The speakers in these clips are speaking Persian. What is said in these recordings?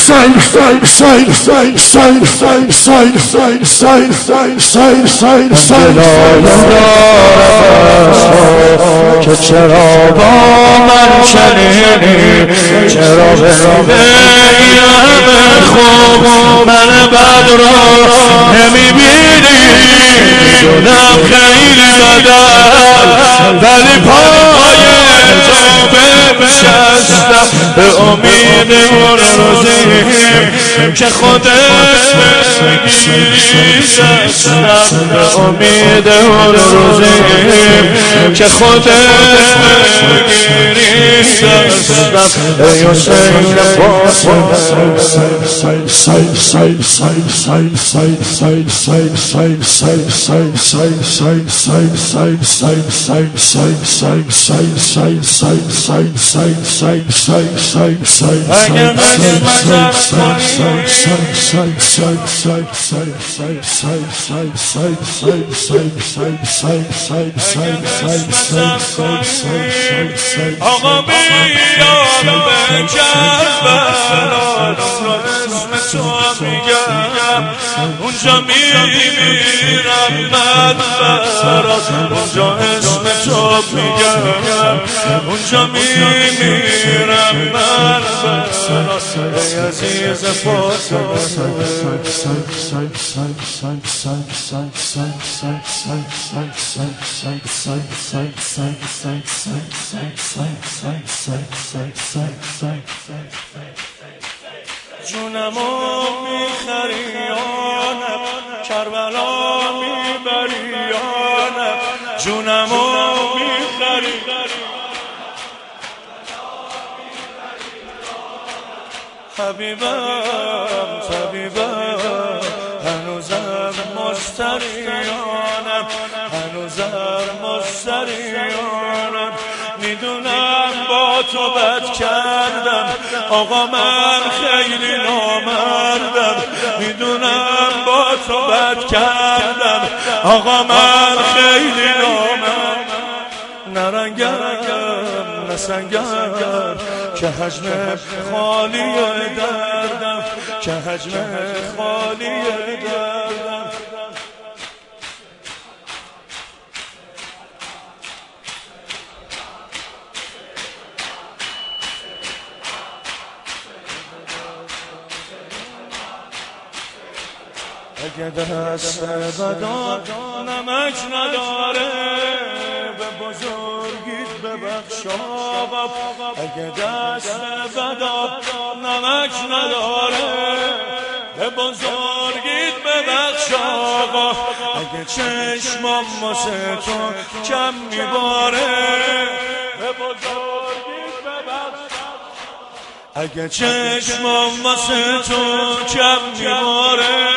که چرا با من چنینی، چرا به این همه خوب من بد را نمیبینی؟ میدونم خیلی بدم ولی پای تو بنشستم به امید اون روزی که خودت بگیری دستم، به امید اون روزی که خودت بگیری دستم. ای حسین آقا بیام به کربلا، اسم تو میگم اونجا میمیرم من برات، اونجا اسم تو میگم اونجا میمیرم من برات. ای عزیز فاطمه جونمو میخری یا نه، کربلا میبری یا نه، جونمو میخری حبیبم طبیبم، هنوزم مشتریانم، هنوزم مشتریانم. میدونم با تو بد کردم آقا، من خیلی نامردم، میدونم با تو بد کردم آقا، من خیلی نامردم. نرنگم نسنگم که حجم خالی دردم، که حجم خالی دردم. اگه دست بدا نمک نداره به بزرگیت ببخش آقا، اگه دست بدا نمک نداره به بزرگیت ببخش آقا، اگه چشمم واسه تو کم میباره به بزرگیت ببخش، اگه چشمم واسه تو کم میباره،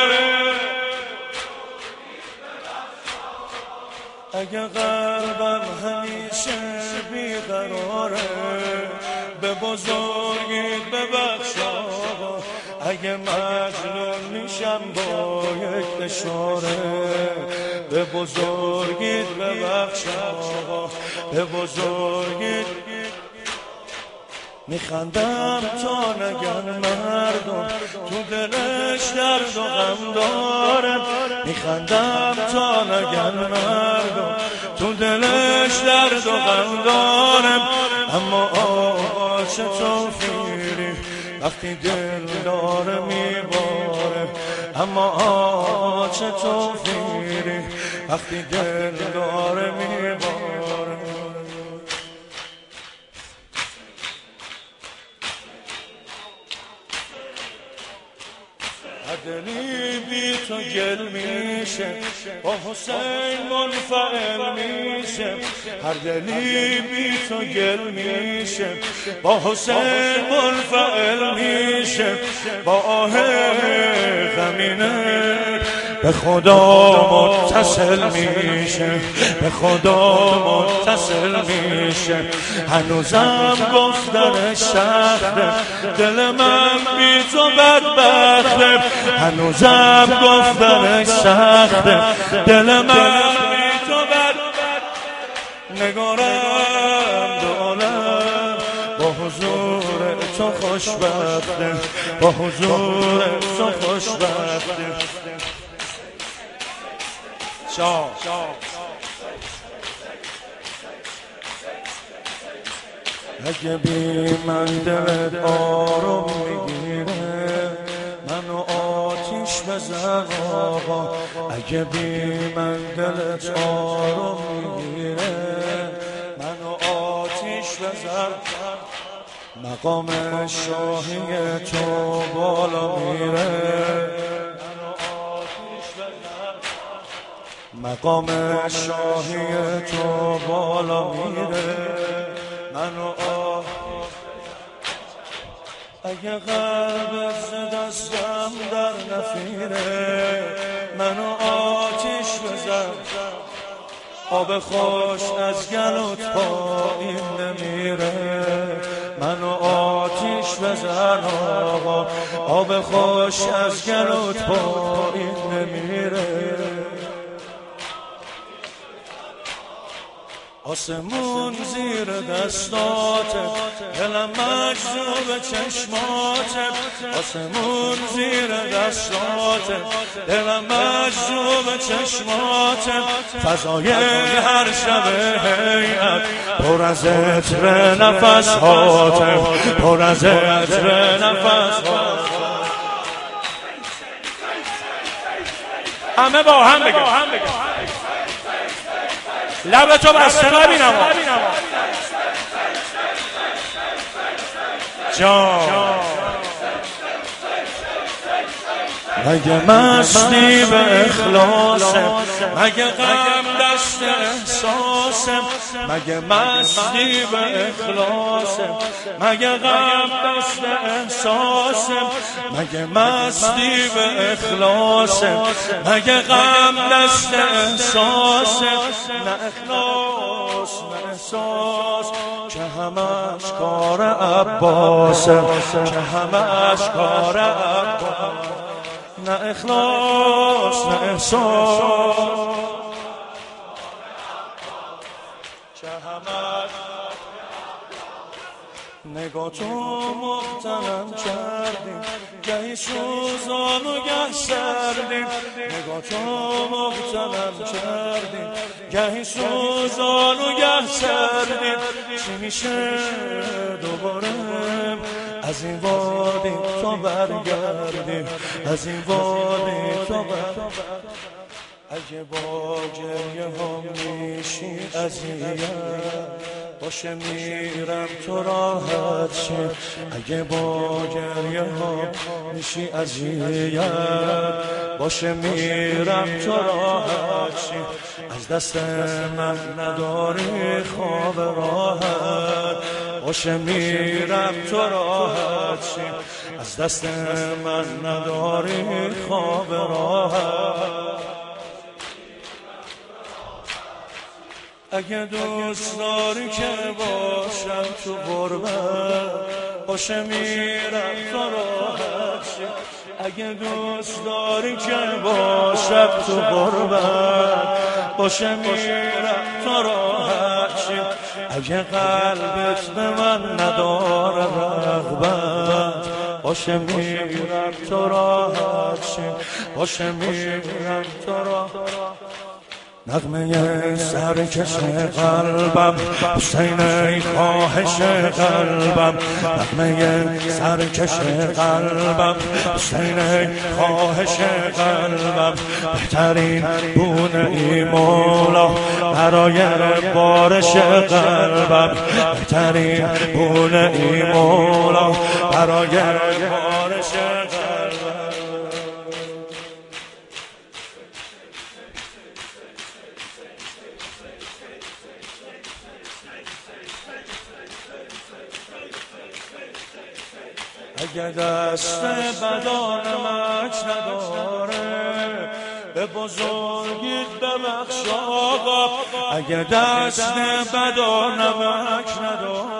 اگه قلبم همیشه بیقراره به بزرگیت ببخش آقا، اگه مجنون میشم با یک اشاره به بزرگیت ببخش آقا، به بزرگیت میخندم تا نگن مردم تو دلش درد و غم دارم، میخندم تا نگن مردم تو دلش درد و غم دارم. اما آش توفیری وقتی دل داره میباره، اما آش توفیری وقتی دل داره میباره. دلی بی تو گل میشه با حسین منفعل میشه، هر دلی بی تو گل میشه با حسین منفعل میشه، با آه غمینه به خدا متصل میشه، به خدا متصل میشه. هنوزم گفتنش سخته دل من بی تو بدبخته، هنوزم گفتنش سخته دل من بی تو بدبخته. نگارم دو عالم با حضور تو خوشبخته، با حضور تو خوشبختیم. اگه بی من دلت آروم میگیره منو آتیش بزن آقا. اگه بی من دلت آروم میگیره منو آتیش بزن. مقام شاهی تو بالا میره منو آتیش بزن. مقام شاهی تو بالا میره منو اگه قلبت ز دستم در نفیره منو آتیش بزن. آب خوش از گلوت پایین نمیره منو آتیش بزن آقا. آب خوش از گلوت پایین نمیره. آسمون زیر دستاته دلم مجذوب چشماته. آسمون زیر دستاته دلم مجذوب چشماته. فضای هر شب هیئت پر از عطر نفساته. پر از عطر نفساته. همه با هم بگم لبتو بسته نبینم جان. مگه مستی به اخلاصم مگه غم دست احساسم. مگه مستی به اخلاصم مگه غم دست احساسم. مگه مستی به اخلاصم مگه غم دست احساسم. نه اخلاص نه احساس که همش کار عباسه. که همش کار عباسه. نه اخلاص نه احساس که همش نگاه تو محترم کردیم گهی سوزان و گه سردیم. نگاه تو محترم کردیم گهی سوزان و گه سردیم. چی میشه دوباره از این وادی تو برگردیم. از این وادی تو برگردیم. اگه با گریه هم میشی اذیت باشه میرم تو راحت شی. اگه با گریه هم میشی اذیت باشه میرم تو راحت شی. از دست من نداری خواب راحت باشه میرم تو راحت شی. از دست من نداری خواب راحت. اگه دوست داری که باشم تو غربت باشه میرم تو راحت شی. اگه دوست داری که باشم تو غربت باشه میرم تو راحت شی. اگه قلبت به من نداره رغبت باشه میرم تو راحت شی. باشه میرم تو راحت. نغمه سرکش قلبم حسین ای خواهش قلبم. نغمه سرکش قلبم حسین ای خواهش قلبم. بهترین بونه ای مولا برای بارش قلبم. بهترین بونه ای مولا برای بارش قلبم. اگه دست بدا نمک نداره به بزرگیت ببخش آقا. اگه دست بدا نمک نداره